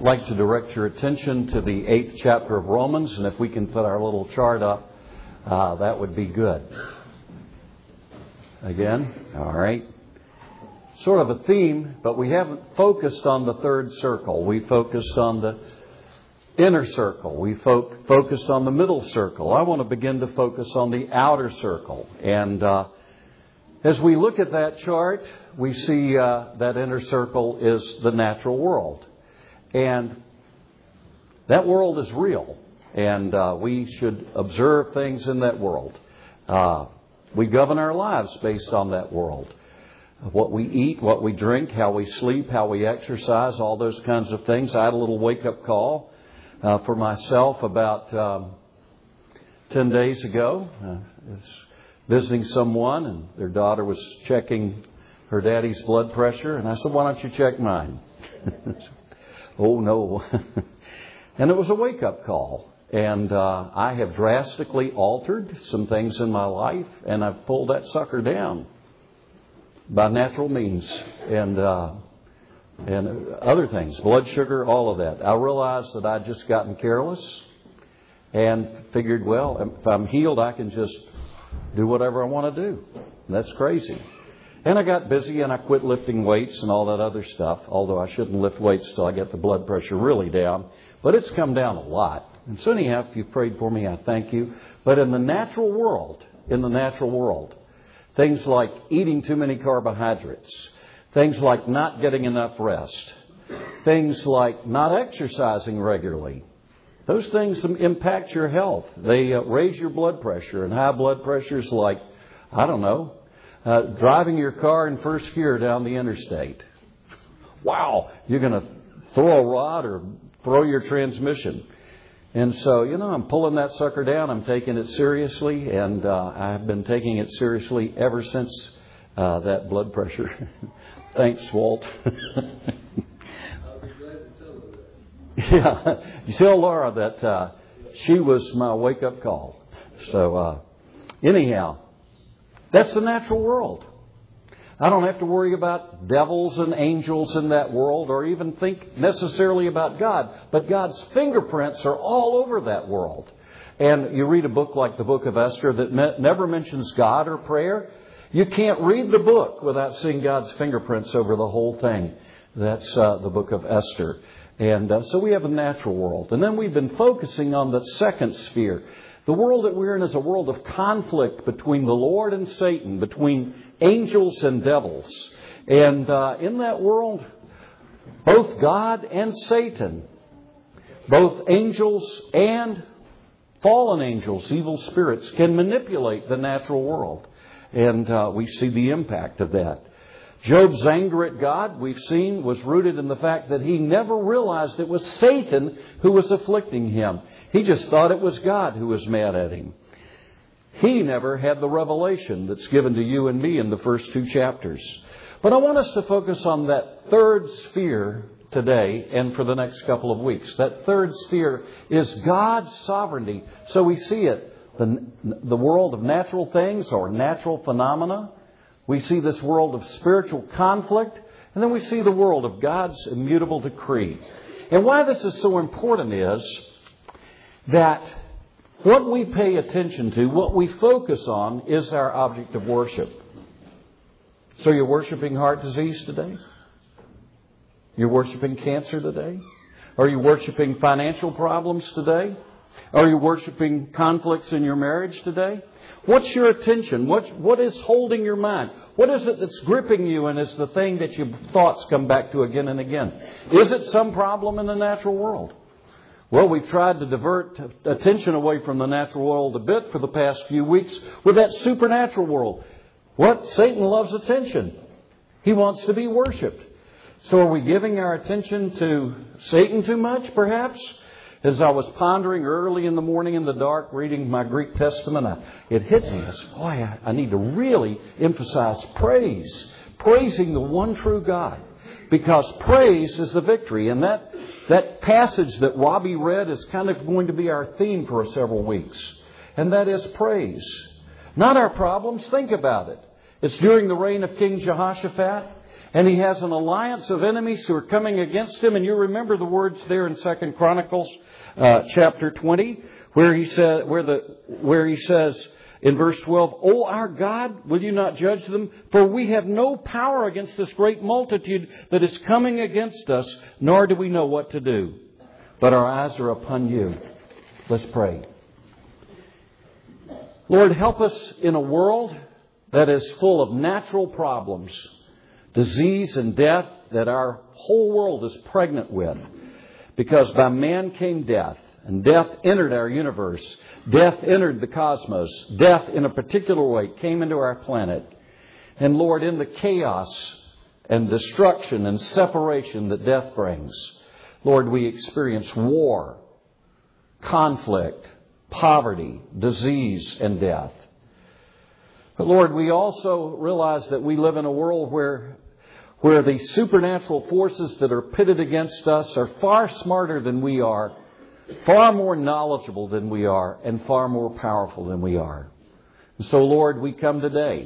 like to direct your attention to the 8th chapter of Romans, and if we can put our little chart up, that would be good. Again, all right. Sort of a theme, but we haven't focused on the third circle. We focused on the inner circle. We focused on the middle circle. I want to begin to focus on the outer circle. And as we look at that chart, we see that inner circle is the natural world. And that world is real. And we should observe things in that world. We govern our lives based on that world. What we eat, what we drink, how we sleep, how we exercise, all those kinds of things. I had a little wake-up call for myself about 10 days ago. I was visiting someone, and their daughter was checking her daddy's blood pressure. And I said, "Why don't you check mine?" Oh, no. And it was a wake-up call. And I have drastically altered some things in my life, and I've pulled that sucker down by natural means and other things, blood sugar, all of that. I realized that I'd just gotten careless and figured, well, if I'm healed, I can just do whatever I want to do. And that's crazy. And I got busy and I quit lifting weights and all that other stuff, although I shouldn't lift weights till I get the blood pressure really down. But it's come down a lot. And so anyhow, if you prayed for me, I thank you. But in the natural world, things like eating too many carbohydrates, things like not getting enough rest, things like not exercising regularly, those things impact your health. They raise your blood pressure, and high blood pressure is like, I don't know, driving your car in first gear down the interstate. Wow, you're going to throw a rod or throw your transmission. And so, I'm pulling that sucker down. I'm taking it seriously, and I've been taking it seriously ever since that blood pressure. Thanks, Walt. Yeah, you tell Laura that she was my wake-up call. So, anyhow, that's the natural world. I don't have to worry about devils and angels in that world or even think necessarily about God. But God's fingerprints are all over that world. And you read a book like the book of Esther that never mentions God or prayer. You can't read the book without seeing God's fingerprints over the whole thing. That's the book of Esther. And so we have a natural world. And then we've been focusing on the second sphere. The world that we're in is a world of conflict between the Lord and Satan, between angels and devils. And in that world, both God and Satan, both angels and fallen angels, evil spirits, can manipulate the natural world. And we see the impact of that. Job's anger at God, we've seen, was rooted in the fact that he never realized it was Satan who was afflicting him. He just thought it was God who was mad at him. He never had the revelation that's given to you and me in the first 2 chapters. But I want us to focus on that third sphere today and for the next couple of weeks. That third sphere is God's sovereignty. So we see it, the world of natural things or natural phenomena. We see this world of spiritual conflict, and then we see the world of God's immutable decree. And why this is so important is that what we pay attention to, what we focus on, is our object of worship. So you're worshiping heart disease today? You're worshiping cancer today? Are you worshiping financial problems today? Are you worshiping conflicts in your marriage today? What's your attention? What is holding your mind? What is it that's gripping you and is the thing that your thoughts come back to again and again? Is it some problem in the natural world? Well, we've tried to divert attention away from the natural world a bit for the past few weeks with that supernatural world. What? Satan loves attention. He wants to be worshipped. So are we giving our attention to Satan too much, perhaps? As I was pondering early in the morning in the dark, reading my Greek Testament, it hit me. I said, boy, I need to really emphasize praise. Praising the one true God. Because praise is the victory. And that passage that Robbie read is kind of going to be our theme for several weeks. And that is praise. Not our problems. Think about it. It's during the reign of King Jehoshaphat. And he has an alliance of enemies who are coming against him. And you remember the words there in 2 Chronicles chapter 20, where he says in verse 12, "O our God, will you not judge them? For we have no power against this great multitude that is coming against us, nor do we know what to do. But our eyes are upon you." Let's pray. Lord, help us in a world that is full of natural problems, disease and death that our whole world is pregnant with. Because by man came death, and death entered our universe. Death entered the cosmos. Death, in a particular way, came into our planet. And Lord, in the chaos and destruction and separation that death brings, Lord, we experience war, conflict, poverty, disease, and death. But Lord, we also realize that we live in a world where the supernatural forces that are pitted against us are far smarter than we are, far more knowledgeable than we are, and far more powerful than we are. And so, Lord, we come today,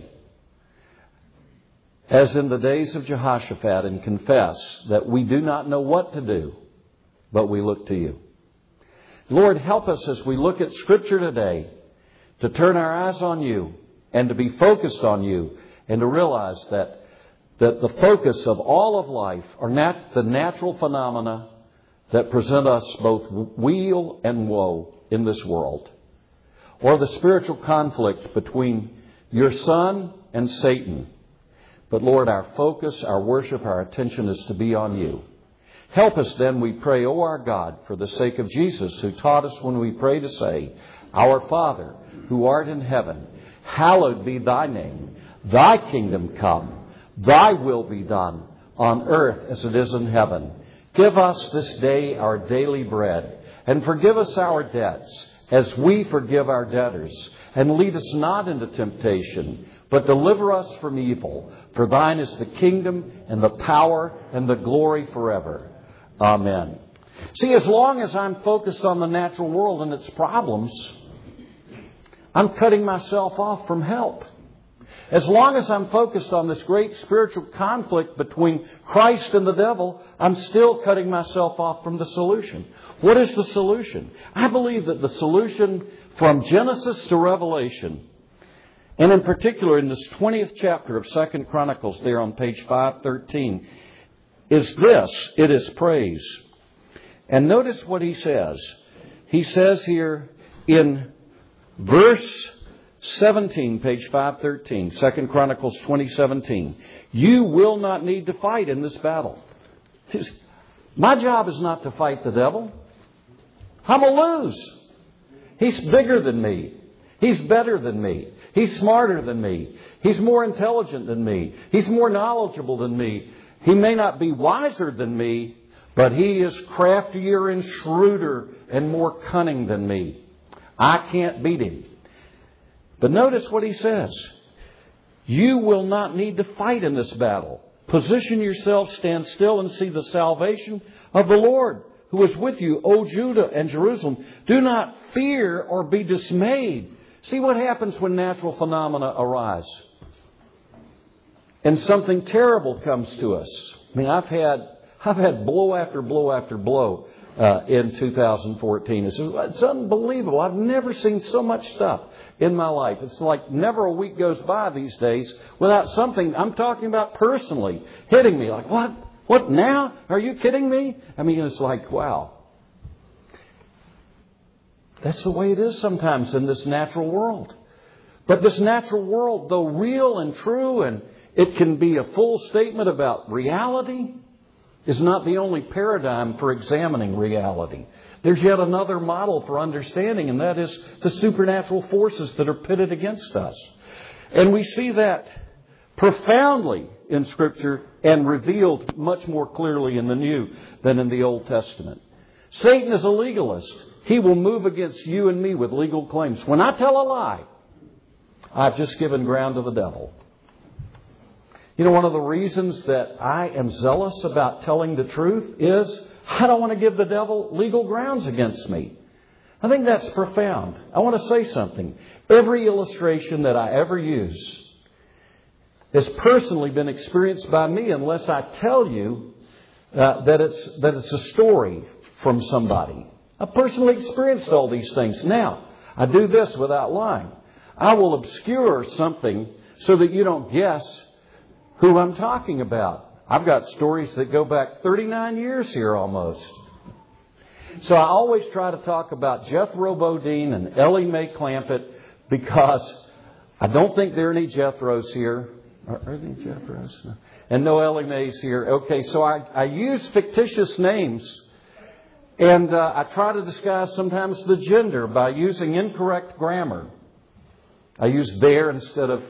as in the days of Jehoshaphat, and confess that we do not know what to do, but we look to you. Lord, help us as we look at Scripture today to turn our eyes on you and to be focused on you, and to realize that the focus of all of life are not the natural phenomena that present us both weal and woe in this world, or the spiritual conflict between your Son and Satan. But Lord, our focus, our worship, our attention is to be on you. Help us then, we pray, O our God, for the sake of Jesus, who taught us when we pray to say, "Our Father, who art in heaven, hallowed be thy name. Thy kingdom come. Thy will be done on earth as it is in heaven. Give us this day our daily bread, and forgive us our debts as we forgive our debtors. And lead us not into temptation, but deliver us from evil. For thine is the kingdom and the power and the glory forever. Amen." See, as long as I'm focused on the natural world and its problems, I'm cutting myself off from help. As long as I'm focused on this great spiritual conflict between Christ and the devil, I'm still cutting myself off from the solution. What is the solution? I believe that the solution from Genesis to Revelation, and in particular in this 20th chapter of 2 Chronicles there on page 513, is this. It is praise. And notice what he says. He says here in verse 17, page 513, 2 Chronicles 20:17. You will not need to fight in this battle. My job is not to fight the devil. I'm going to lose. He's bigger than me. He's better than me. He's smarter than me. He's more intelligent than me. He's more knowledgeable than me. He may not be wiser than me, but he is craftier and shrewder and more cunning than me. I can't beat him. But notice what he says. You will not need to fight in this battle. Position yourself, stand still, and see the salvation of the Lord, who is with you, O Judah and Jerusalem. Do not fear or be dismayed. See what happens when natural phenomena arise. And something terrible comes to us. I mean, I've had blow after blow after blow in 2014. It's unbelievable. I've never seen so much stuff in my life. It's like never a week goes by these days without something, I'm talking about personally, hitting me. Like, what? What now? Are you kidding me? I mean, it's like, wow. That's the way it is sometimes in this natural world. But this natural world, though real and true, and it can be a full statement about reality, is not the only paradigm for examining reality. There's yet another model for understanding, and that is the supernatural forces that are pitted against us. And we see that profoundly in Scripture and revealed much more clearly in the New than in the Old Testament. Satan is a legalist. He will move against you and me with legal claims. When I tell a lie, I've just given ground to the devil. You know, one of the reasons that I am zealous about telling the truth is I don't want to give the devil legal grounds against me. I think that's profound. I want to say something. Every illustration that I ever use has personally been experienced by me unless I tell you that it's a story from somebody. I've personally experienced all these things. Now, I do this without lying. I will obscure something so that you don't guess who I'm talking about. I've got stories that go back 39 years here almost. So I always try to talk about Jethro Bodine and Ellie Mae Clampett because I don't think there are any Jethros here. Are there any Jethros? No. And no Ellie Mae's here. Okay, so I use fictitious names. And I try to disguise sometimes the gender by using incorrect grammar. I use their instead of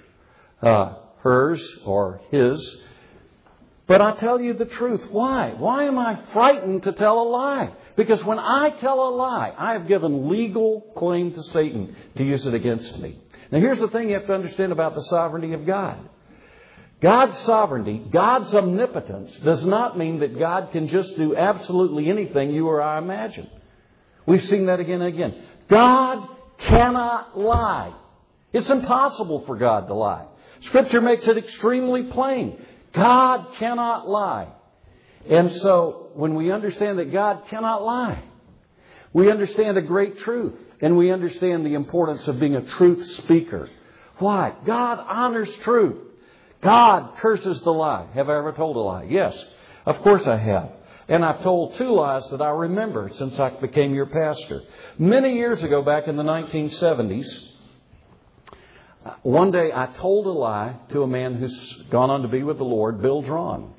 hers or his. But I tell you the truth. Why? Why am I frightened to tell a lie? Because when I tell a lie, I have given legal claim to Satan to use it against me. Now here's the thing you have to understand about the sovereignty of God. God's sovereignty, God's omnipotence, does not mean that God can just do absolutely anything you or I imagine. We've seen that again and again. God cannot lie. It's impossible for God to lie. Scripture makes it extremely plain. God cannot lie. And so, when we understand that God cannot lie, we understand a great truth. And we understand the importance of being a truth speaker. Why? God honors truth. God curses the lie. Have I ever told a lie? Yes, of course I have. And I've told 2 lies that I remember since I became your pastor. Many years ago, back in the 1970s, one day I told a lie to a man who's gone on to be with the Lord, Bill Drawn.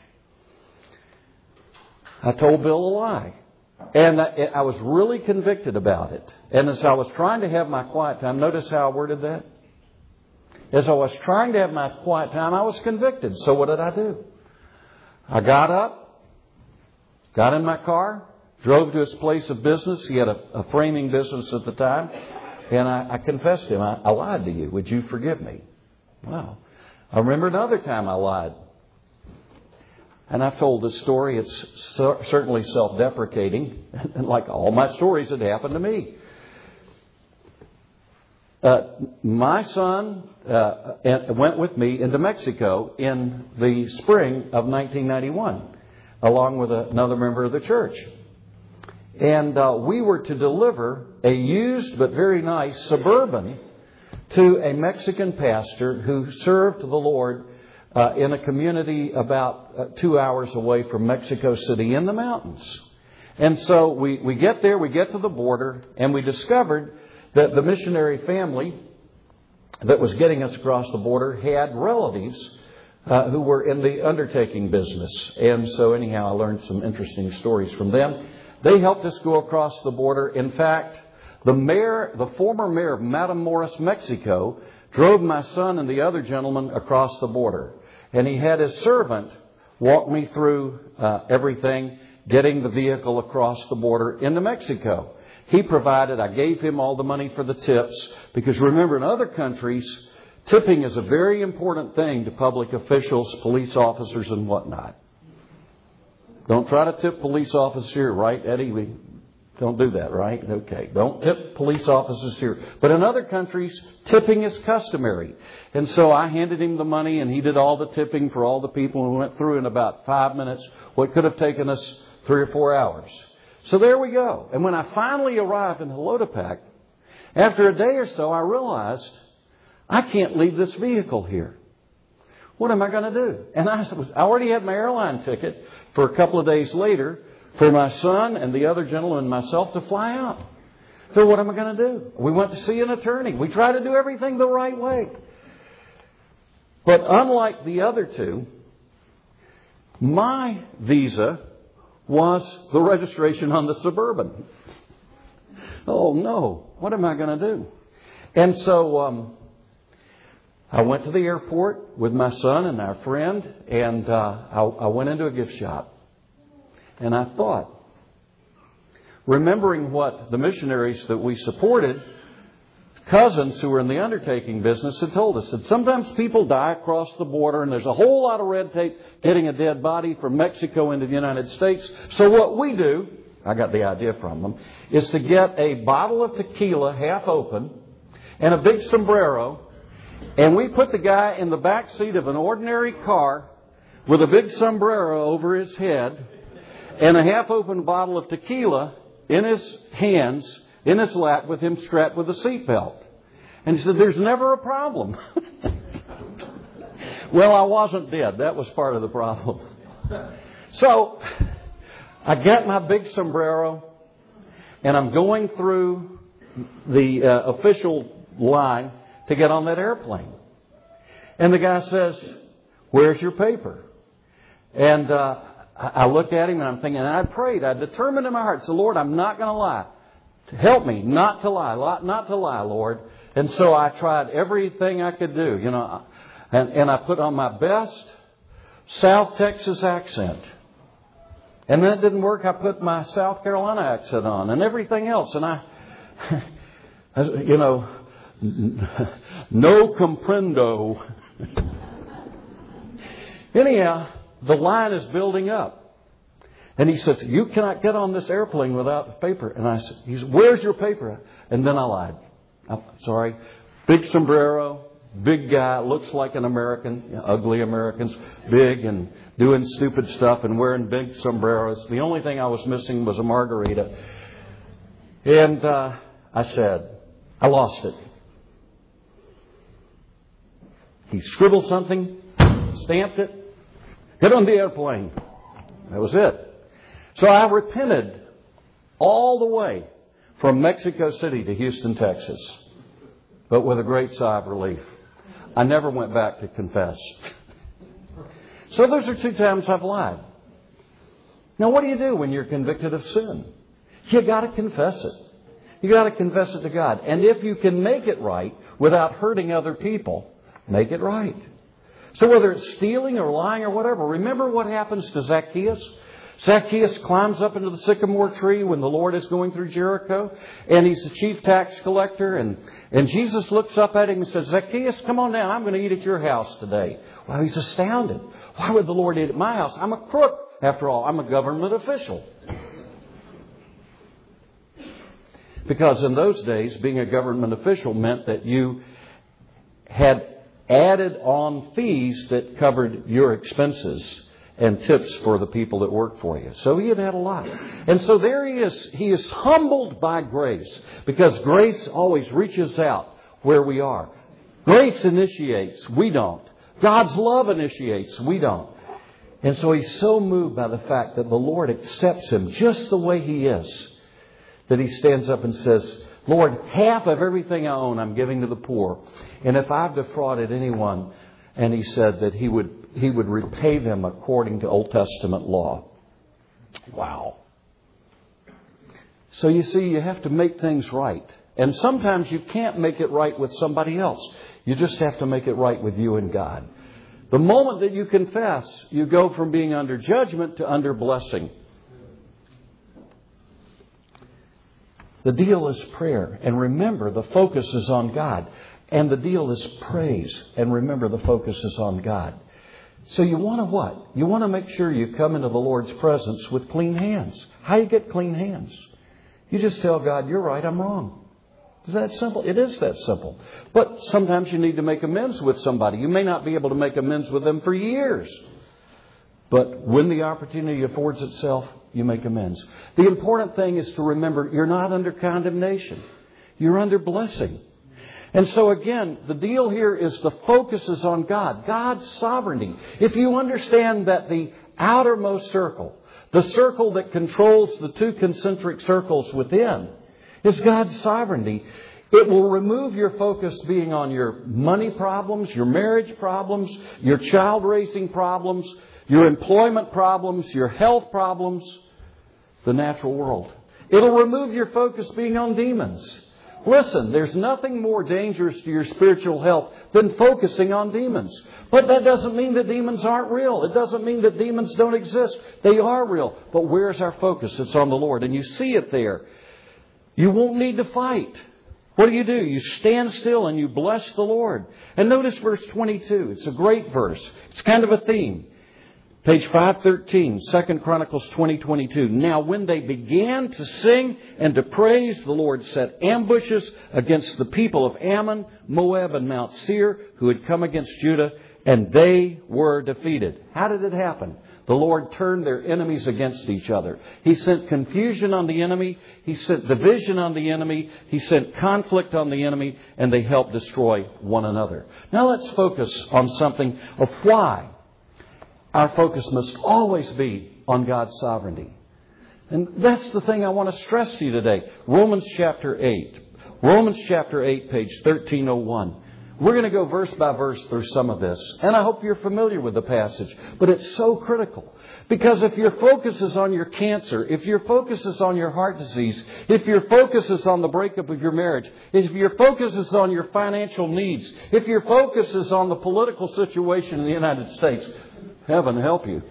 I told Bill a lie. And I was really convicted about it. And as I was trying to have my quiet time, notice how I worded that? As I was trying to have my quiet time, I was convicted. So what did I do? I got up, got in my car, drove to his place of business. He had a framing business at the time. And I confessed to him, I lied to you. Would you forgive me? Wow. I remember another time I lied. And I've told this story. It's certainly self-deprecating. And like all my stories, it happened to me. My son went with me into Mexico in the spring of 1991, along with another member of the church. And we were to deliver a used but very nice Suburban to a Mexican pastor who served the Lord in a community about 2 hours away from Mexico City in the mountains. And so we get there, we get to the border, and we discovered that the missionary family that was getting us across the border had relatives who were in the undertaking business. And so anyhow, I learned some interesting stories from them. They helped us go across the border. In fact, the former mayor of Matamoros, Mexico, drove my son and the other gentleman across the border. And he had his servant walk me through everything, getting the vehicle across the border into Mexico. He provided, I gave him all the money for the tips, because remember, in other countries, tipping is a very important thing to public officials, police officers, and whatnot. Don't try to tip police officers here, right, Eddie? We don't do that, right? Okay. Don't tip police officers here. But in other countries, tipping is customary. And so I handed him the money, and he did all the tipping for all the people, and we went through in about 5 minutes what could have taken us 3 or 4 hours. So there we go. And when I finally arrived in Holotepac, after a day or so, I realized I can't leave this vehicle here. What am I going to do? And I already had my airline ticket for a couple of days later for my son and the other gentleman and myself to fly out. So what am I going to do? We went to see an attorney. We tried to do everything the right way. But unlike the other two, my visa was the registration on the Suburban. Oh no, what am I going to do? And so I went to the airport with my son and our friend, and I went into a gift shop. And I thought, remembering what the missionaries that we supported, cousins who were in the undertaking business, had told us that sometimes people die across the border and there's a whole lot of red tape getting a dead body from Mexico into the United States. So what we do, I got the idea from them, is to get a bottle of tequila half open and a big sombrero, And we put the guy in the back seat of an ordinary car with a big sombrero over his head and a half-open bottle of tequila in his hands, in his lap, with him strapped with a seatbelt. And he said, there's never a problem. Well, I wasn't dead. That was part of the problem. So I got my big sombrero and I'm going through the official line to get on that airplane. And the guy says, where's your paper? And I looked at him and I'm thinking, and I prayed. I determined in my heart, so Lord, I'm not going to lie. Help me not to lie, Lord. And so I tried everything I could do, and I put on my best South Texas accent. And then it didn't work. I put my South Carolina accent on and everything else. And no comprendo. Anyhow, the line is building up. And he says, you cannot get on this airplane without paper. And he said, where's your paper? And then I lied. I'm sorry. Big sombrero, big guy, looks like an American, ugly Americans, big and doing stupid stuff and wearing big sombreros. The only thing I was missing was a margarita. And I said, I lost it. He scribbled something, stamped it, get on the airplane. That was it. So I repented all the way from Mexico City to Houston, Texas, but with a great sigh of relief. I never went back to confess. So those are 2 times I've lied. Now what do you do when you're convicted of sin? You got to confess it. You got to confess it to God. And if you can make it right without hurting other people, make it right. So whether it's stealing or lying or whatever, remember what happens to Zacchaeus? Zacchaeus climbs up into the sycamore tree when the Lord is going through Jericho, and he's the chief tax collector, and Jesus looks up at him and says, Zacchaeus, come on down, I'm going to eat at your house today. Well, he's astounded. Why would the Lord eat at my house? I'm a crook, after all. I'm a government official. Because in those days, being a government official meant that you had added on fees that covered your expenses and tips for the people that work for you. So he had a lot. And so there he is. He is humbled by grace, because grace always reaches out where we are. Grace initiates. We don't. God's love initiates. We don't. And so he's so moved by the fact that the Lord accepts him just the way he is, that he stands up and says, Lord, half of everything I own I'm giving to the poor. And if I've defrauded anyone, and he said that he would repay them according to Old Testament law. Wow. So you see, you have to make things right. And sometimes you can't make it right with somebody else. You just have to make it right with you and God. The moment that you confess, you go from being under judgment to under blessing. The deal is prayer. And remember, the focus is on God. And the deal is praise. And remember, the focus is on God. So you want to what? You want to make sure you come into the Lord's presence with clean hands. How do you get clean hands? You just tell God, you're right, I'm wrong. Is that simple? It is that simple. But sometimes you need to make amends with somebody. You may not be able to make amends with them for years. But when the opportunity affords itself, you make amends. The important thing is to remember, you're not under condemnation. You're under blessing. And so again, the deal here is the focus is on God, God's sovereignty. If you understand that the outermost circle, the circle that controls the 2 concentric circles within, is God's sovereignty, it will remove your focus being on your money problems, your marriage problems, your child raising problems, your employment problems, your health problems, the natural world. It'll remove your focus being on demons. Listen, there's nothing more dangerous to your spiritual health than focusing on demons. But that doesn't mean that demons aren't real. It doesn't mean that demons don't exist. They are real. But where's our focus? It's on the Lord. And you see it there. You won't need to fight. What do? You stand still and you bless the Lord. And notice verse 22. It's a great verse. It's kind of a theme. Page 513, 2 Chronicles 20:22. Now when they began to sing and to praise, the Lord set ambushes against the people of Ammon, Moab, and Mount Seir, who had come against Judah, and they were defeated. How did it happen? The Lord turned their enemies against each other. He sent confusion on the enemy. He sent division on the enemy. He sent conflict on the enemy, and they helped destroy one another. Now let's focus on something of why our focus must always be on God's sovereignty. And that's the thing I want to stress to you today. Romans chapter 8. Romans chapter 8, page 1301. We're going to go verse by verse through some of this. And I hope you're familiar with the passage. But it's so critical. Because if your focus is on your cancer, if your focus is on your heart disease, if your focus is on the breakup of your marriage, if your focus is on your financial needs, if your focus is on the political situation in the United States, heaven help you.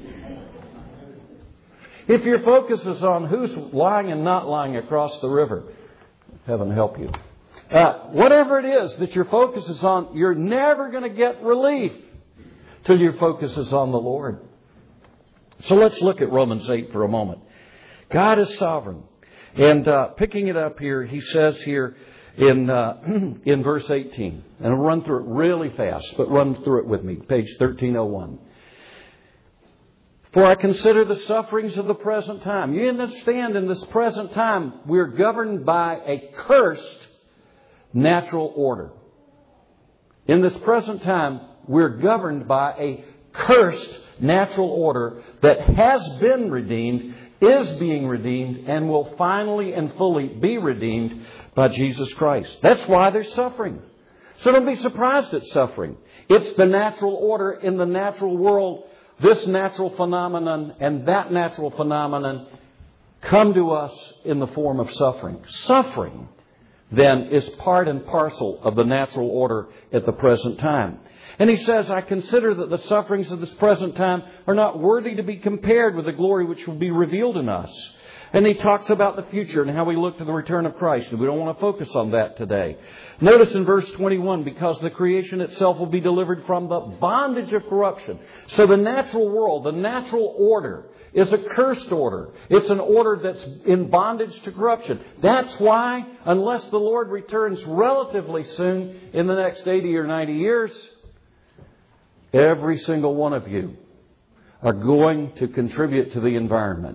If your focus is on who's lying and not lying across the river, heaven help you. Whatever it is that your focus is on, you're never going to get relief till your focus is on the Lord. So let's look at Romans 8 for a moment. God is sovereign. And picking it up here, he says here in verse 18, and I'll run through it really fast, but run through it with me, page 1301. For I consider the sufferings of the present time. You understand, in this present time, we're governed by a cursed natural order. In this present time, we're governed by a cursed natural order that has been redeemed, is being redeemed, and will finally and fully be redeemed by Jesus Christ. That's why there's suffering. So don't be surprised at suffering. It's the natural order in the natural world. This natural phenomenon and that natural phenomenon come to us in the form of suffering. Suffering, then, is part and parcel of the natural order at the present time. And he says, I consider that the sufferings of this present time are not worthy to be compared with the glory which will be revealed in us. And he talks about the future and how we look to the return of Christ. And we don't want to focus on that today. Notice in verse 21, because the creation itself will be delivered from the bondage of corruption. So the natural world, the natural order, is a cursed order. It's an order that's in bondage to corruption. That's why, unless the Lord returns relatively soon in the next 80 or 90 years, every single one of you are going to contribute to the environment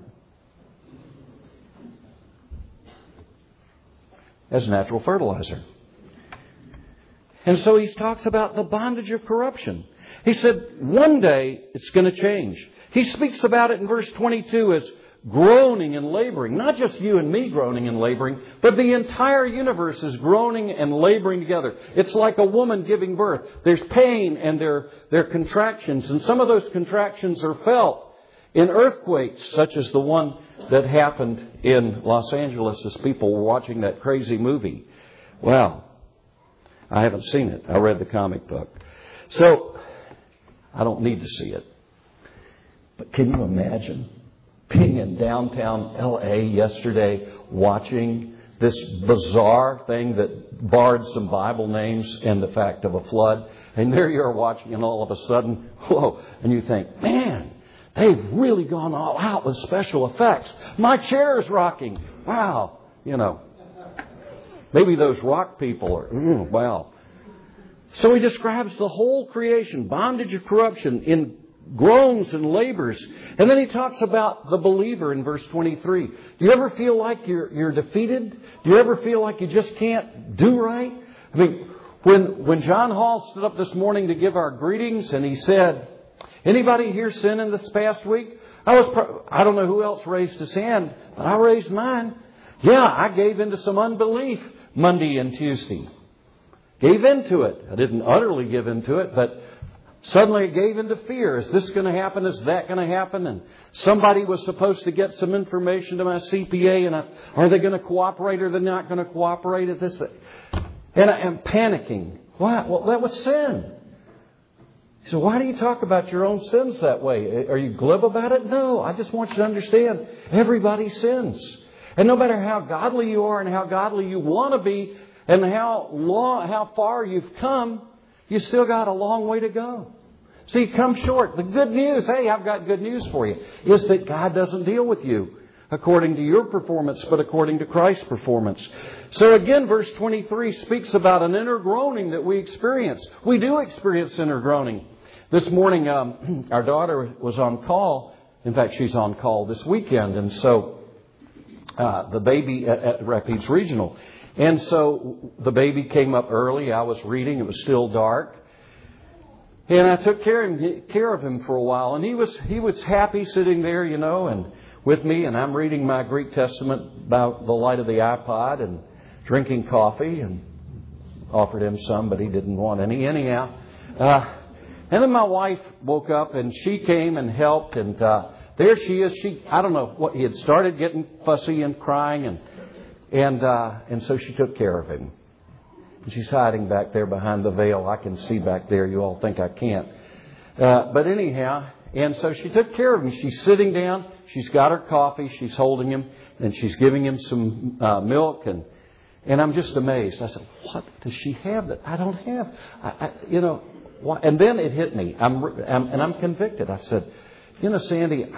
as natural fertilizer. And so he talks about the bondage of corruption. He said, one day it's going to change. He speaks about it in verse 22 as groaning and laboring. Not just you and me groaning and laboring, but the entire universe is groaning and laboring together. It's like a woman giving birth. There's pain and there are contractions. And some of those contractions are felt in earthquakes, such as the one that happened in Los Angeles as people were watching that crazy movie. Wow. I haven't seen it. I read the comic book. So, I don't need to see it. But can you imagine being in downtown L.A. yesterday watching this bizarre thing that barred some Bible names and the fact of a flood? And there you are watching, and all of a sudden, whoa, and you think, man, they've really gone all out with special effects. My chair is rocking. Wow. You know, maybe those rock people are, wow. So he describes the whole creation, bondage of corruption, in groans and labors. And then he talks about the believer in verse 23. Do you ever feel like you're defeated? Do you ever feel like you just can't do right? I mean, when John Hall stood up this morning to give our greetings and he said, anybody here sinning this past week? I don't know who else raised his hand, but I raised mine. Yeah, I gave into some unbelief Monday and Tuesday. Gave into it. I didn't utterly give into it, but suddenly I gave into fear. Is this going to happen? Is that going to happen? And somebody was supposed to get some information to my CPA, and are they going to cooperate or they're not going to cooperate at this? And I am panicking. Why? Well, that was sin. So why do you talk about your own sins that way? Are you glib about it? No, I just want you to understand everybody sins. And no matter how godly you are and how godly you want to be and how far you've come, you still got a long way to go. So you come short. The good news, hey, I've got good news for you, is that God doesn't deal with you according to your performance, but according to Christ's performance. So again, verse 23 speaks about an inner groaning that we experience. We do experience inner groaning. This morning, our daughter was on call. In fact, she's on call this weekend. And so the baby at Rapides Regional. And so the baby came up early. I was reading. It was still dark. And I took care of him for a while. And he was happy sitting there, and with me. And I'm reading my Greek Testament by the light of the iPod and drinking coffee, and offered him some, but he didn't want any anyhow. And then my wife woke up and she came and helped, and there she is. I don't know what, he had started getting fussy and crying, and so she took care of him. And she's hiding back there behind the veil. I can see back there. You all think I can't. But anyhow, and so she took care of him. She's sitting down. She's got her coffee. She's holding him, and she's giving him some milk, and I'm just amazed. I said, what does she have that I don't have? And then it hit me. I'm convicted. I said, Sandy,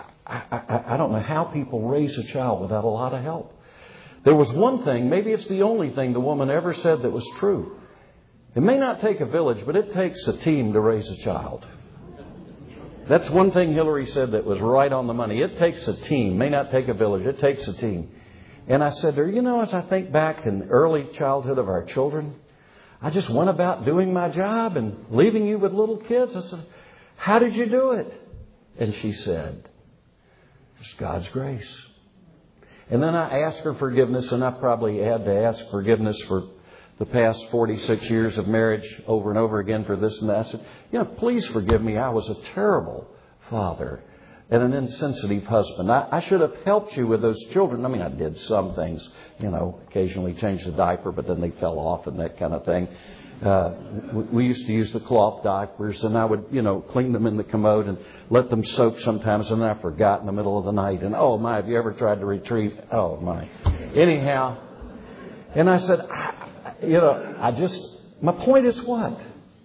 I don't know how people raise a child without a lot of help. There was one thing, maybe it's the only thing the woman ever said that was true. It may not take a village, but it takes a team to raise a child. That's one thing Hillary said that was right on the money. It takes a team. May not take a village. It takes a team. And I said to her, as I think back in the early childhood of our children, I just went about doing my job and leaving you with little kids. I said, how did you do it? And she said, it's God's grace. And then I asked her forgiveness, and I probably had to ask forgiveness for the past 46 years of marriage over and over again for this and that. I said, please forgive me. I was a terrible father and an insensitive husband. I should have helped you with those children. I mean, I did some things, occasionally change the diaper, but then they fell off and that kind of thing. We used to use the cloth diapers, and I would, clean them in the commode and let them soak sometimes, and then I forgot in the middle of the night. And oh my, have you ever tried to retrieve? Oh my. Anyhow, and I said, my point is what?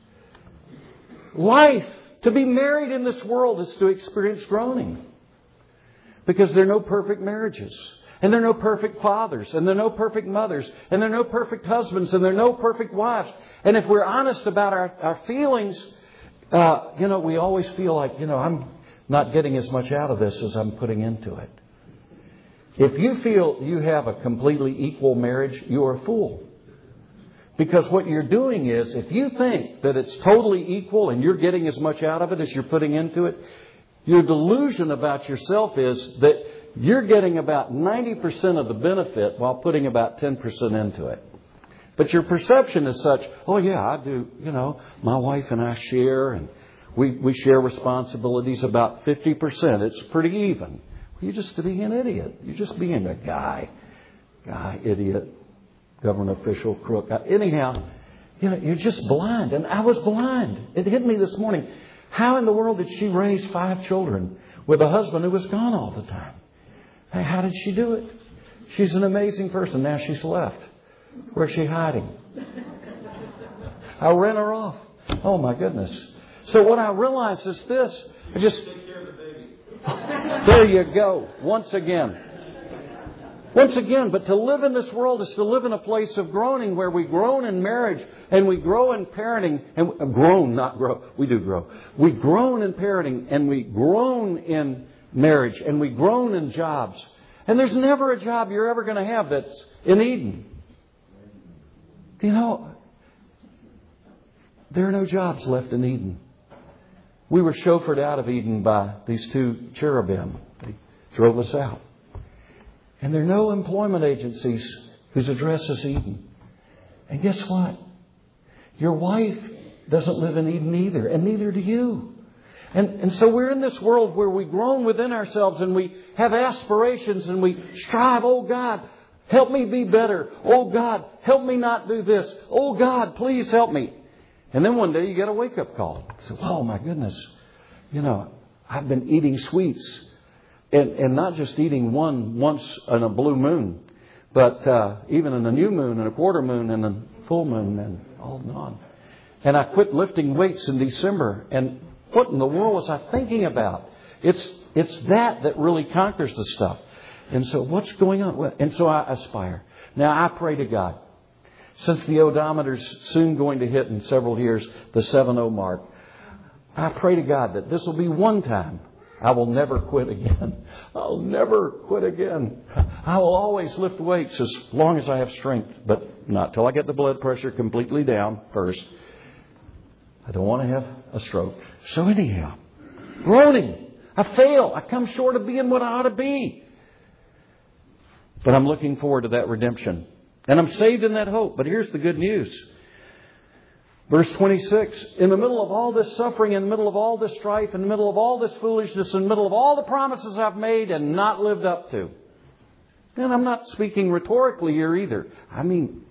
Life. To be married in this world is to experience groaning. Because there are no perfect marriages. And there are no perfect fathers. And there are no perfect mothers. And there are no perfect husbands. And there are no perfect wives. And if we're honest about our feelings, we always feel like, I'm not getting as much out of this as I'm putting into it. If you feel you have a completely equal marriage, you're a fool. Because what you're doing is, if you think that it's totally equal and you're getting as much out of it as you're putting into it, your delusion about yourself is that you're getting about 90% of the benefit while putting about 10% into it. But your perception is such, oh yeah, I do, my wife and I share, and we share responsibilities about 50%. It's pretty even. You're just being an idiot. You're just being a guy, idiot. Government official, crook. Anyhow, you're just blind. And I was blind. It hit me this morning. How in the world did she raise 5 children with a husband who was gone all the time? Hey, how did she do it? She's an amazing person. Now she's left. Where's she hiding? I ran her off. Oh my goodness. So what I realized is this. There you go. Once again, but to live in this world is to live in a place of groaning, where we groan in marriage and we grow in parenting, and we do grow. We groan in parenting and we groan in marriage and we groan in jobs. And there's never a job you're ever going to have that's in Eden. There are no jobs left in Eden. We were chauffeured out of Eden by these 2 cherubim. They drove us out. And there are no employment agencies whose address is Eden. And guess what? Your wife doesn't live in Eden either, and neither do you. And so we're in this world where we groan within ourselves and we have aspirations and we strive, oh God, help me be better. Oh God, help me not do this. Oh God, please help me. And then one day you get a wake-up call. So, oh my goodness, I've been eating sweets. And not just eating one once in a blue moon, but even in a new moon and a quarter moon and a full moon and on and on. And I quit lifting weights in December. And what in the world was I thinking about? It's that really conquers the stuff. And so what's going on? And so I aspire. Now I pray to God. Since the odometer's soon going to hit in several years, the 7-0 mark, I pray to God that this will be one time I will never quit again. I'll never quit again. I will always lift weights as long as I have strength, but not till I get the blood pressure completely down first. I don't want to have a stroke. So anyhow, groaning. I fail. I come short of being what I ought to be. But I'm looking forward to that redemption. And I'm saved in that hope. But here's the good news. Verse 26, in the middle of all this suffering, in the middle of all this strife, in the middle of all this foolishness, in the middle of all the promises I've made and not lived up to. And I'm not speaking rhetorically here either. I mean,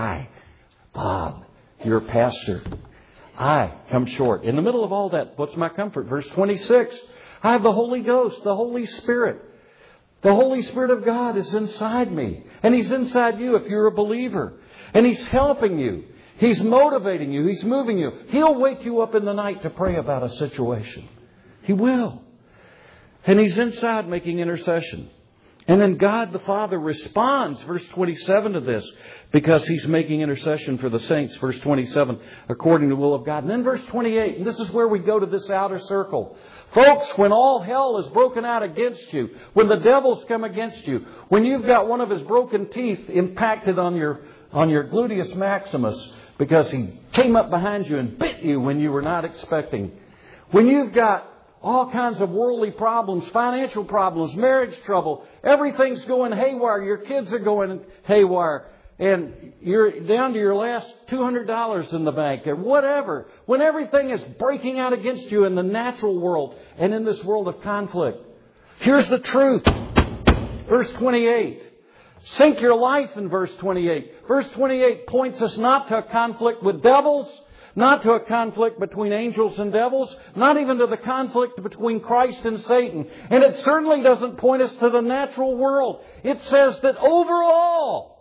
Bob, your pastor, I come short. In the middle of all that, what's my comfort? Verse 26, I have the Holy Ghost, the Holy Spirit. The Holy Spirit of God is inside me. And He's inside you if you're a believer. And He's helping you. He's motivating you. He's moving you. He'll wake you up in the night to pray about a situation. He will. And He's inside making intercession. And then God the Father responds, verse 27 to this, because He's making intercession for the saints, verse 27, according to the will of God. And then verse 28, and this is where we go to this outer circle. Folks, when all hell is broken out against you, when the devil's come against you, when you've got one of his broken teeth impacted on your gluteus maximus because he came up behind you and bit you when you were not expecting, when you've got all kinds of worldly problems, financial problems, marriage trouble, everything's going haywire, your kids are going haywire, and you're down to your last $200 in the bank or whatever. When everything is breaking out against you in the natural world and in this world of conflict. Here's the truth. Verse 28. Sink your life in verse 28. Verse 28 points us not to a conflict with devils, not to a conflict between angels and devils, not even to the conflict between Christ and Satan. And it certainly doesn't point us to the natural world. It says that overall,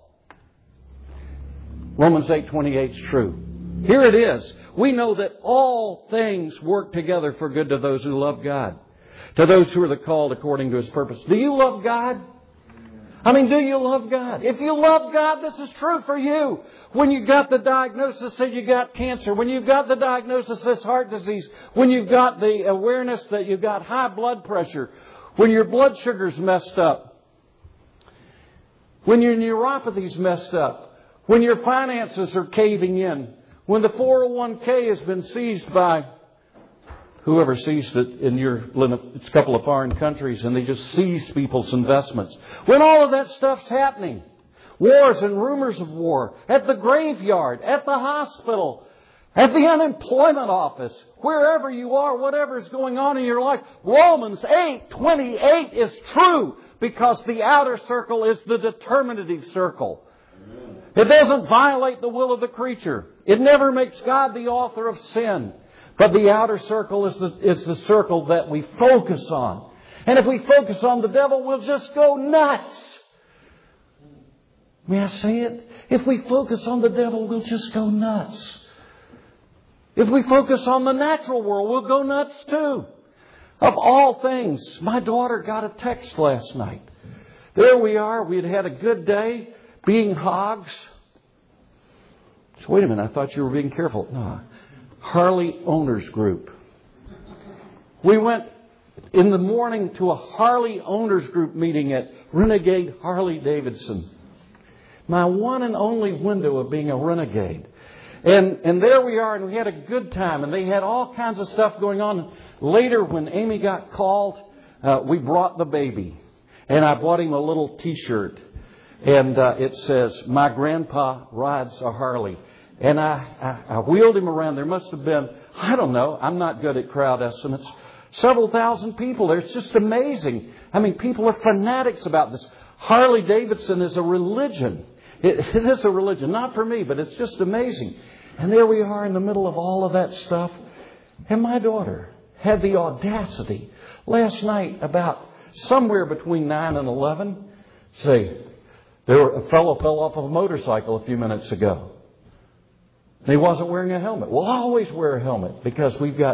Romans 8:28 is true. Here it is. We know that all things work together for good to those who love God, to those who are the called according to His purpose. Do you love God? I mean, do you love God? If you love God, this is true for you. When you got the diagnosis that you got cancer, when you've got the diagnosis that's heart disease, when you've got the awareness that you've got high blood pressure, when your blood sugar's messed up, when your neuropathy's messed up, when your finances are caving in, when the 401k has been seized by whoever seized it in it's a couple of foreign countries, and they just seize people's investments. When all of that stuff's happening, wars and rumors of war, at the graveyard, at the hospital, at the unemployment office, wherever you are, whatever's going on in your life, Romans 8:28 is true because the outer circle is the determinative circle. It doesn't violate the will of the creature. It never makes God the author of sin. But the outer circle is the circle that we focus on. And if we focus on the devil, we'll just go nuts. May I say it? If we focus on the devil, we'll just go nuts. If we focus on the natural world, we'll go nuts too. Of all things, my daughter got a text last night. There we are. We had had a good day being hogs. So wait a minute, I thought you were being careful. No. Harley Owners Group. We went in the morning to a Harley Owners Group meeting at Renegade Harley Davidson. My one and only window of being a renegade. And there we are, and we had a good time, and they had all kinds of stuff going on. Later, when Amy got called, we brought the baby. And I bought him a little T-shirt. And it says, "My grandpa rides a Harley." And I wheeled him around. There must have been, I don't know, I'm not good at crowd estimates, several thousand people there. It's just amazing. I mean, people are fanatics about this. Harley Davidson is a religion. It is a religion. Not for me, but it's just amazing. And there we are in the middle of all of that stuff. And my daughter had the audacity last night about somewhere between 9 and 11. Say, a fellow fell off of a motorcycle a few minutes ago. And he wasn't wearing a helmet. We'll always wear a helmet because we've got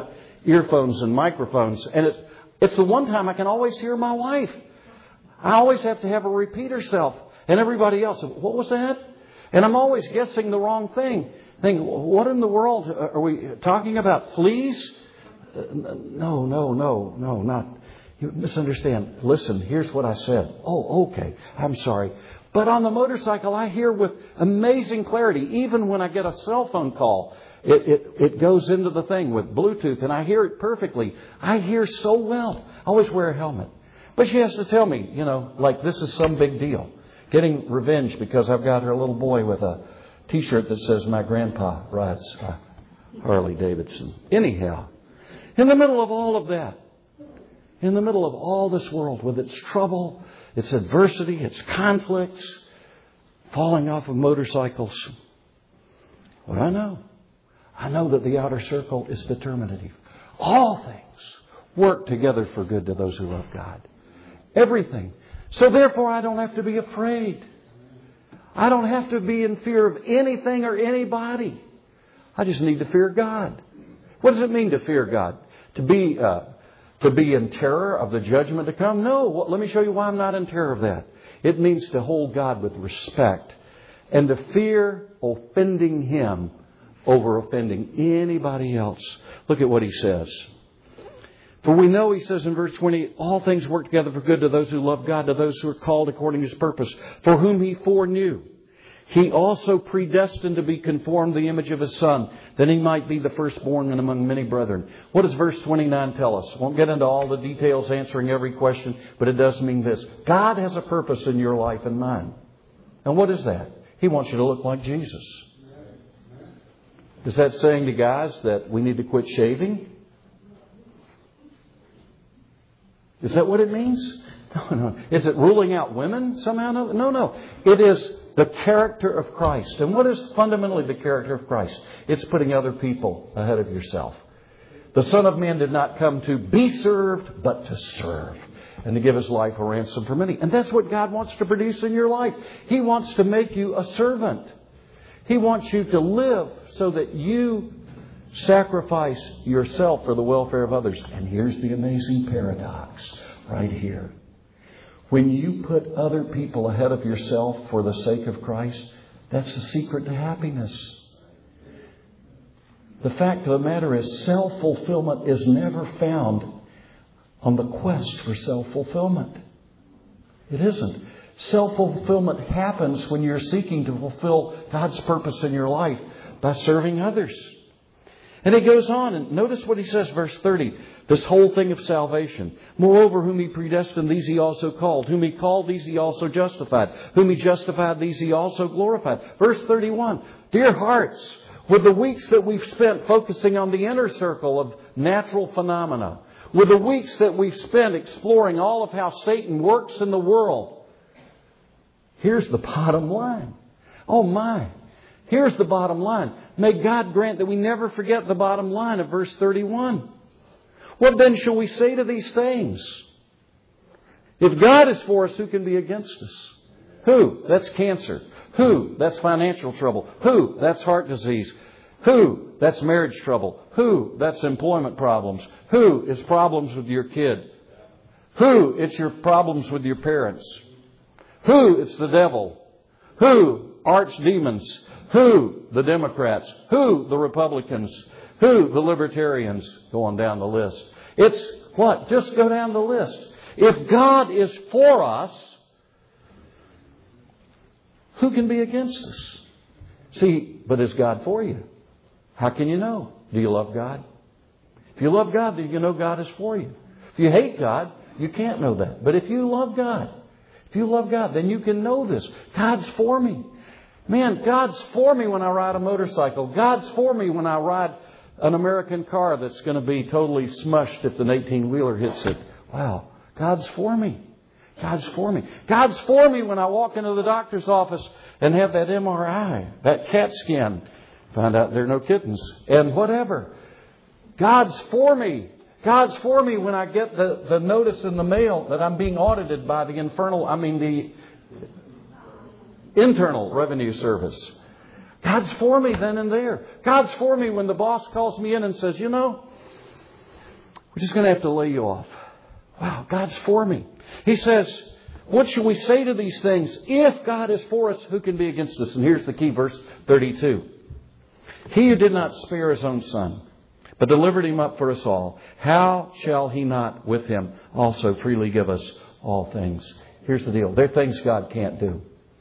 earphones and microphones. And it's the one time I can always hear my wife. I always have to have her repeat herself. And everybody else, what was that? And I'm always guessing the wrong thing. Think, what in the world? Are we talking about fleas? No, not. You misunderstand. Listen, here's what I said. Oh, okay. I'm sorry. But on the motorcycle, I hear with amazing clarity. Even when I get a cell phone call, it goes into the thing with Bluetooth, and I hear it perfectly. I hear so well. I always wear a helmet. But she has to tell me, like this is some big deal. Getting revenge because I've got her little boy with a T-shirt that says, "My grandpa rides Harley Davidson." Anyhow, in the middle of all of that, in the middle of all this world with its trouble, its adversity, its conflicts, falling off of motorcycles, what I know that the outer circle is determinative. All things work together for good to those who love God. Everything. So therefore, I don't have to be afraid. I don't have to be in fear of anything or anybody. I just need to fear God. What does it mean to fear God? To be in terror of the judgment to come? No. Well, let me show you why I'm not in terror of that. It means to hold God with respect and to fear offending Him over offending anybody else. Look at what he says. For we know, he says in verse 20, all things work together for good to those who love God, to those who are called according to His purpose, for whom He foreknew. He also predestined to be conformed to the image of His Son, that He might be the firstborn among many brethren. What does verse 29 tell us? Won't get into all the details answering every question, but it does mean this. God has a purpose in your life and mine. And what is that? He wants you to look like Jesus. Is that saying to guys that we need to quit shaving? Is that what it means? No. Is it ruling out women somehow? No. It is the character of Christ. And what is fundamentally the character of Christ? It's putting other people ahead of yourself. The Son of Man did not come to be served, but to serve, and to give His life a ransom for many. And that's what God wants to produce in your life. He wants to make you a servant. He wants you to live so that you sacrifice yourself for the welfare of others. And here's the amazing paradox right here. When you put other people ahead of yourself for the sake of Christ, that's the secret to happiness. The fact of the matter is, self-fulfillment is never found on the quest for self-fulfillment. It isn't. Self-fulfillment happens when you're seeking to fulfill God's purpose in your life by serving others. And he goes on, and notice what he says, verse 30. This whole thing of salvation. Moreover, whom He predestined, these He also called. Whom He called, these He also justified. Whom He justified, these He also glorified. Verse 31. Dear hearts, with the weeks that we've spent focusing on the inner circle of natural phenomena, with the weeks that we've spent exploring all of how Satan works in the world, here's the bottom line. Oh my. Here's the bottom line. May God grant that we never forget the bottom line of verse 31. What then shall we say to these things? If God is for us, who can be against us? Who? That's cancer. Who? That's financial trouble. Who? That's heart disease. Who? That's marriage trouble. Who? That's employment problems. Who? Is problems with your kid. Who? It's your problems with your parents. Who? It's the devil. Who? Archdemons. Who? The Democrats. Who? The Republicans. Who? The Libertarians. Go on down the list. It's what? Just go down the list. If God is for us, who can be against us? See, but is God for you? How can you know? Do you love God? If you love God, then you know God is for you. If you hate God, you can't know that. But if you love God, then you can know this. God's for me. Man, God's for me when I ride a motorcycle. God's for me when I ride an American car that's going to be totally smushed if an 18-wheeler hits it. Wow. God's for me. God's for me. God's for me when I walk into the doctor's office and have that MRI, that CAT scan. Find out there are no kittens. And whatever. God's for me. God's for me when I get the notice in the mail that I'm being audited by the Internal Revenue Service. God's for me then and there. God's for me when the boss calls me in and says, We're just going to have to lay you off. Wow, God's for me. He says, what shall we say to these things? If God is for us, who can be against us? And here's the key, verse 32. He who did not spare His own Son, but delivered Him up for us all, how shall He not with Him also freely give us all things? Here's the deal. There are things God can't do.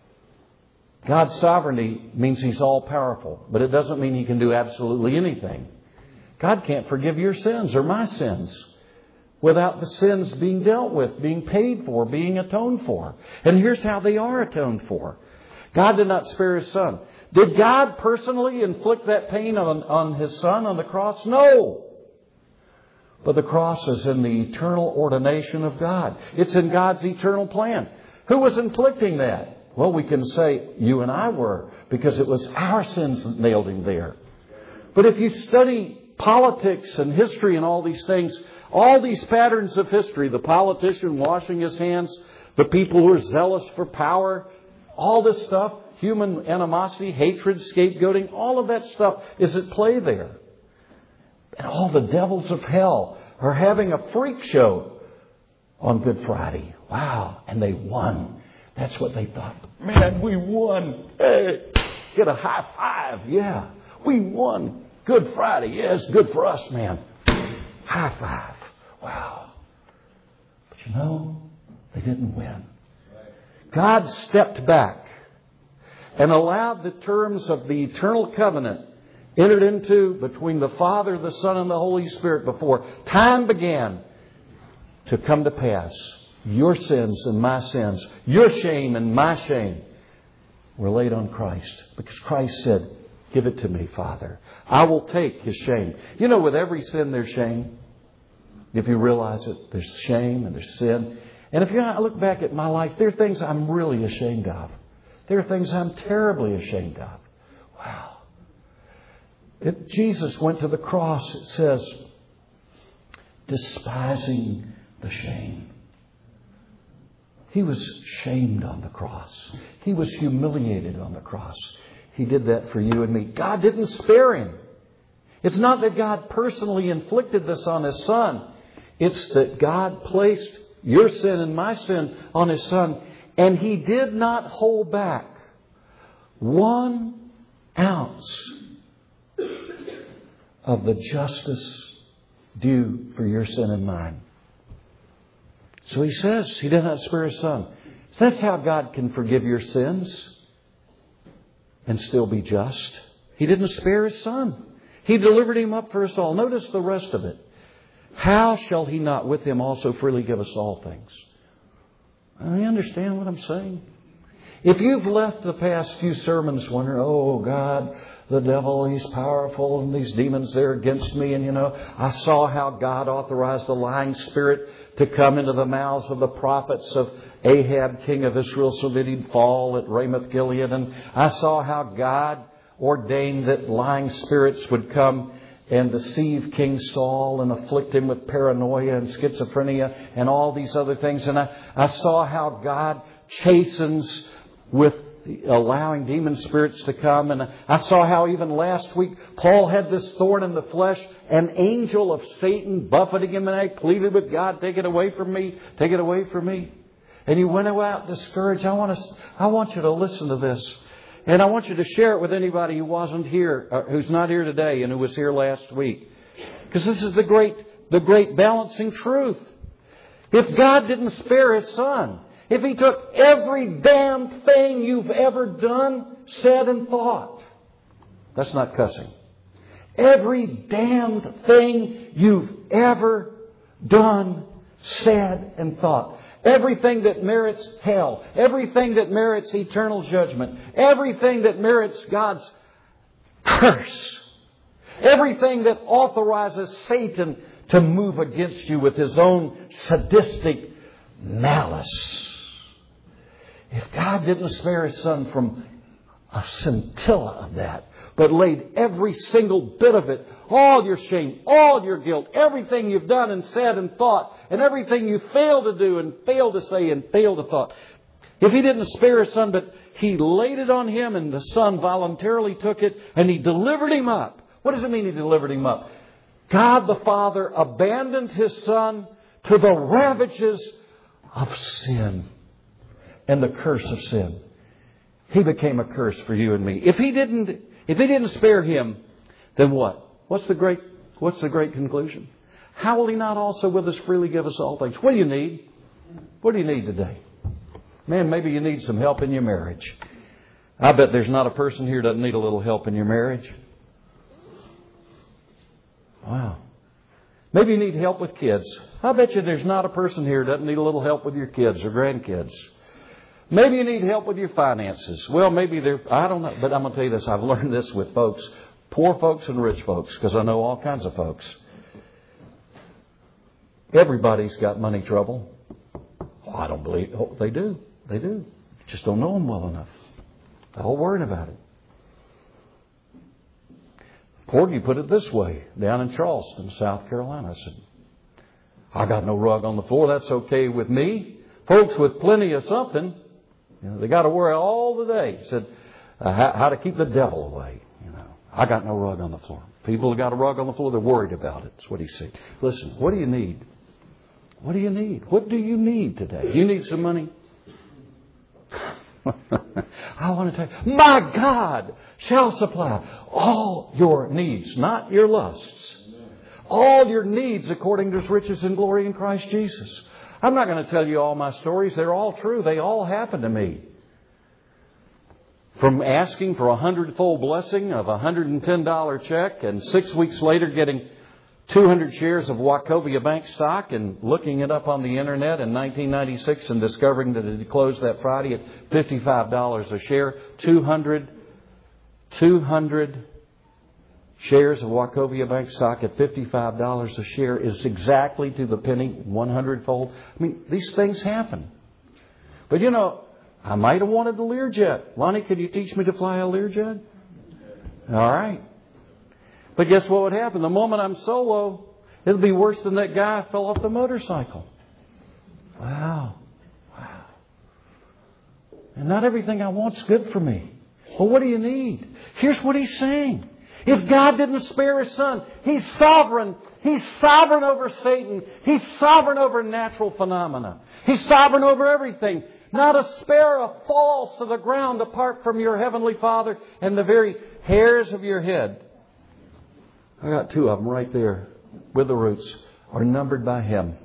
God's sovereignty means He's all-powerful, but it doesn't mean He can do absolutely anything. God can't forgive your sins or my sins without the sins being dealt with, being paid for, being atoned for. And here's how they are atoned for. God did not spare His Son. Did God personally inflict that pain on His Son on the cross? No. But the cross is in the eternal ordination of God. It's in God's eternal plan. Who was inflicting that? Well, we can say you and I were, because it was our sins that nailed Him there. But if you study politics and history and all these things, all these patterns of history, the politician washing his hands, the people who are zealous for power, all this stuff, human animosity, hatred, scapegoating, all of that stuff is at play there. And all the devils of hell are having a freak show on Good Friday. Wow. And they won. That's what they thought. Man, we won. Hey, get a high five. Yeah, we won. Good Friday. Yes, good for us, man. High five. Wow. But you know, they didn't win. God stepped back and allowed the terms of the eternal covenant entered into between the Father, the Son, and the Holy Spirit before time began to come to pass. Your sins and my sins, your shame and my shame were laid on Christ. Because Christ said, give it to me, Father. I will take His shame. You know, with every sin there's shame. If you realize it, there's shame and there's sin. And if I look back at my life, there are things I'm really ashamed of. There are things I'm terribly ashamed of. Wow. If Jesus went to the cross, it says, despising the shame. He was shamed on the cross. He was humiliated on the cross. He did that for you and me. God didn't spare Him. It's not that God personally inflicted this on His Son. It's that God placed your sin and my sin on His Son. And He did not hold back 1 ounce of the justice due for your sin and mine. So He says He did not spare His Son. That's how God can forgive your sins and still be just. He didn't spare His Son. He delivered Him up for us all. Notice the rest of it. How shall He not with Him also freely give us all things? You understand what I'm saying? If you've left the past few sermons wondering, oh God, the devil, he's powerful, and these demons, they're against me. And I saw how God authorized the lying spirit to come into the mouths of the prophets of Ahab, king of Israel, so that he'd fall at Ramoth Gilead. And I saw how God ordained that lying spirits would come and deceive King Saul and afflict him with paranoia and schizophrenia and all these other things. And I saw how God chastens with allowing demon spirits to come. And I saw how even last week Paul had this thorn in the flesh, an angel of Satan buffeting him, and I pleaded with God, take it away from me, take it away from me. And he went out discouraged. I want you to listen to this. And I want you to share it with anybody who wasn't here, who's not here today and who was here last week. Because this is the great balancing truth. If God didn't spare His Son, if He took every damn thing you've ever done, said, and thought. That's not cussing. Every damned thing you've ever done, said, and thought. Everything that merits hell. Everything that merits eternal judgment. Everything that merits God's curse. Everything that authorizes Satan to move against you with his own sadistic malice. If God didn't spare His Son from a scintilla of that, but laid every single bit of it, all your shame, all your guilt, everything you've done and said and thought, and everything you failed to do and failed to say and failed to thought. If He didn't spare His Son, but He laid it on Him and the Son voluntarily took it and He delivered Him up. What does it mean He delivered Him up? God the Father abandoned His Son to the ravages of sin and the curse of sin. He became a curse for you and me. If He didn't spare Him, then what? What's the great conclusion? How will He not also with us freely give us all things? What do you need? What do you need today? Man, maybe you need some help in your marriage. I bet there's not a person here that doesn't need a little help in your marriage. Wow. Maybe you need help with kids. I bet you there's not a person here that doesn't need a little help with your kids or grandkids. Maybe you need help with your finances. Well, maybe I don't know. But I'm going to tell you this. I've learned this with folks, poor folks and rich folks, because I know all kinds of folks. Everybody's got money trouble. Oh, I don't believe. Oh, they do. They do. You just don't know them well enough. They're all worried about it. Porgy put it this way down in Charleston, South Carolina. I said, I got no rug on the floor. That's okay with me. Folks with plenty of something, they got to worry all the day. He said, how to keep the devil away. I got no rug on the floor. People who got a rug on the floor, they're worried about it. That's what he said. Listen, what do you need? What do you need? What do you need today? You need some money? I want to tell you, my God shall supply all your needs, not your lusts. All your needs according to His riches and glory in Christ Jesus. I'm not going to tell you all my stories. They're all true. They all happened to me. From asking for a 100-fold blessing of a $110 check and 6 weeks later getting 200 shares of Wachovia Bank stock and looking it up on the internet in 1996 and discovering that it had closed that Friday at $55 a share. 200 shares of Wachovia Bank stock at $55 a share is exactly to the penny 100-fold. I mean, these things happen. But I might have wanted the Learjet. Lonnie, could you teach me to fly a Learjet? All right. But guess what would happen? The moment I'm solo, it'll be worse than that guy who fell off the motorcycle. Wow. And not everything I want's good for me. Well, what do you need? Here's what He's saying. If God didn't spare His Son, He's sovereign. He's sovereign over Satan. He's sovereign over natural phenomena. He's sovereign over everything. Not a sparrow falls to the ground apart from your Heavenly Father, and the very hairs of your head. I got 2 of them right there with the roots are numbered by Him.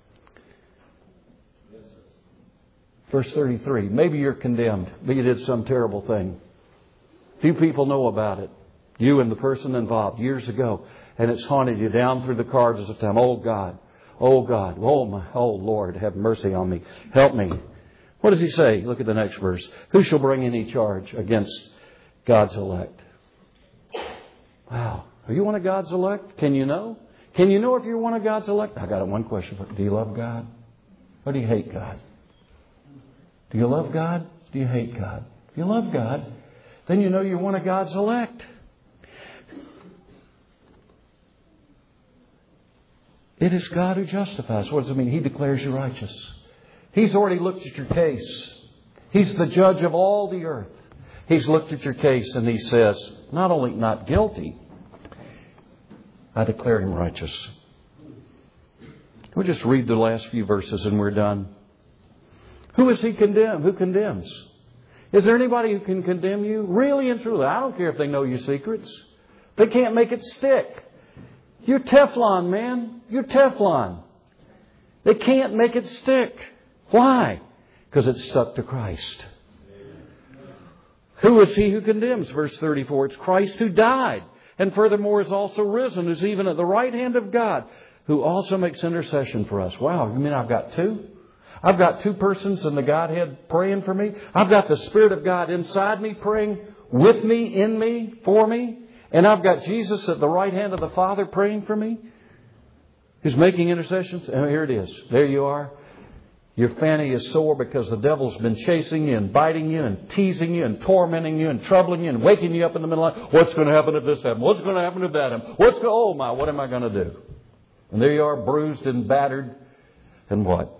Verse 33. Maybe you're condemned. Maybe you did some terrible thing. Few people know about it. You and the person involved years ago. And it's haunted you down through the corridors of time. Oh God. Oh God. Oh Lord, have mercy on me. Help me. What does He say? Look at the next verse. Who shall bring any charge against God's elect? Wow. Are you one of God's elect? Can you know? Can you know if you're one of God's elect? I got one question. Do you love God? Or do you hate God? Do you love God? Do you hate God? If you love God, then you know you're one of God's elect. It is God who justifies. What does it mean? He declares you righteous. He's already looked at your case. He's the judge of all the earth. He's looked at your case and He says, not only not guilty, I declare him righteous. We'll just read the last few verses and we're done. Who is He condemned? Who condemns? Is there anybody who can condemn you? Really and truly. I don't care if they know your secrets. They can't make it stick. You're Teflon, man. You're Teflon. They can't make it stick. Why? Because it's stuck to Christ. Who is He who condemns? Verse 34. It's Christ who died. And furthermore is also risen, who's even at the right hand of God, who also makes intercession for us. Wow, you mean I've got 2? I've got 2 persons in the Godhead praying for me. I've got the Spirit of God inside me praying with me, in me, for me. And I've got Jesus at the right hand of the Father praying for me. Who's making intercessions. And here it is. There you are. Your fanny is sore because the devil's been chasing you and biting you and teasing you and tormenting you and troubling you and waking you up in the middle of the night. What's going to happen if this happens? What's going to happen if that happens? What am I going to do? And there you are, bruised and battered. And what?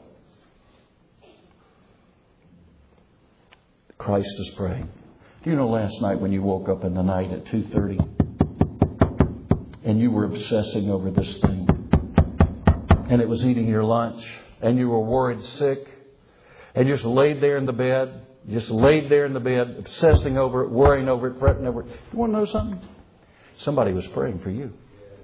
Christ is praying. Do you know last night when you woke up in the night at 2:30 and you were obsessing over this thing. And it was eating your lunch. And you were worried sick. And you just laid there in the bed. Obsessing over it, worrying over it, fretting over it. You want to know something? Somebody was praying for you.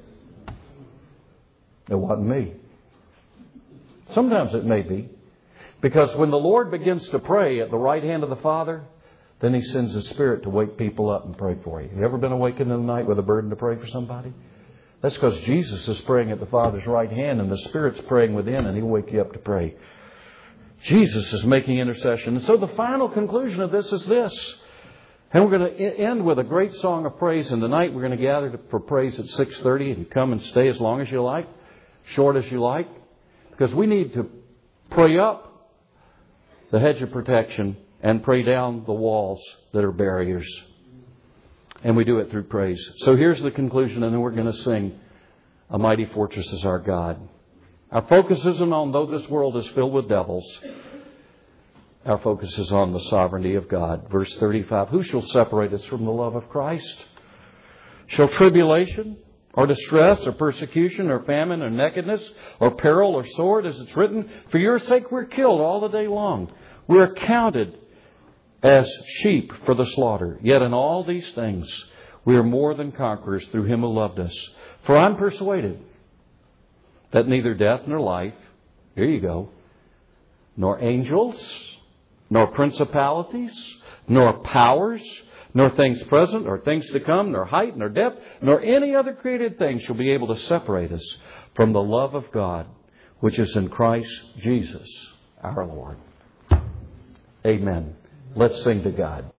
It wasn't me. Sometimes it may be. Because when the Lord begins to pray at the right hand of the Father, then He sends His Spirit to wake people up and pray for you. Have you ever been awakened in the night with a burden to pray for somebody? That's because Jesus is praying at the Father's right hand and the Spirit's praying within, and He'll wake you up to pray. Jesus is making intercession. And so the final conclusion of this is this. And we're going to end with a great song of praise. And tonight we're going to gather for praise at 6:30. And you come and stay as long as you like, short as you like. Because we need to pray up the hedge of protection and pray down the walls that are barriers. And we do it through praise. So here's the conclusion, and then we're going to sing A Mighty Fortress is Our God. Our focus isn't on, though this world is filled with devils, our focus is on the sovereignty of God. Verse 35, who shall separate us from the love of Christ? Shall tribulation, or distress, or persecution, or famine, or nakedness, or peril, or sword, as it's written, for your sake we're killed all the day long. We're counted as sheep for the slaughter. Yet in all these things we are more than conquerors through Him who loved us. For I'm persuaded that neither death nor life, here you go, nor angels, nor principalities, nor powers, nor things present, or things to come, nor height, nor depth, nor any other created thing shall be able to separate us from the love of God, which is in Christ Jesus our Lord. Amen. Let's sing to God.